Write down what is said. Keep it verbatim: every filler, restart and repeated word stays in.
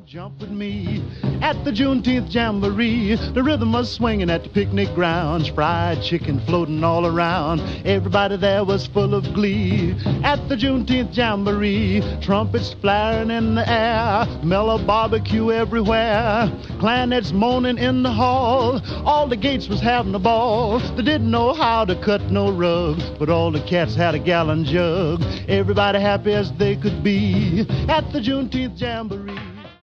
Jump with me at the Juneteenth Jamboree. The rhythm was swinging at the picnic grounds. Fried chicken floating all around. Everybody there was full of glee. At the Juneteenth Jamboree, trumpets flaring in the air. Mellow barbecue everywhere. Clarnets moaning in the hall. All the gates was having a ball. They didn't know how to cut no rug, but all the cats had a gallon jug. Everybody happy as they could be at the Juneteenth Jamboree.